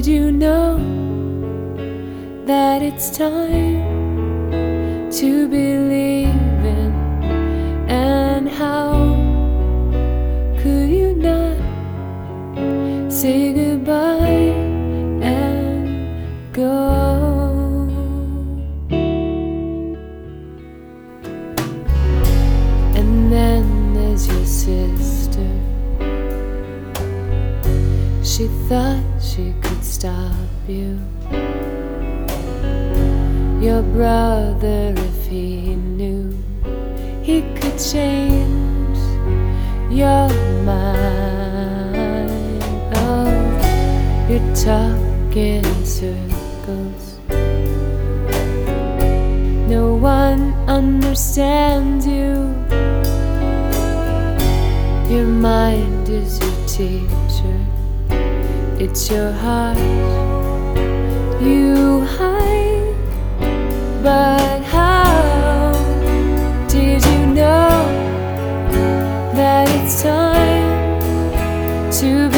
you know that it's time to believe in? And how could you not say goodbye and go? And then there's your sister. She thought she could stop you. Your brother, if he knew, he could change your mind. Oh, you're talking in circles. No one understands you. Your mind is your teacher. It's your heart you hide. But how did you know that it's time to be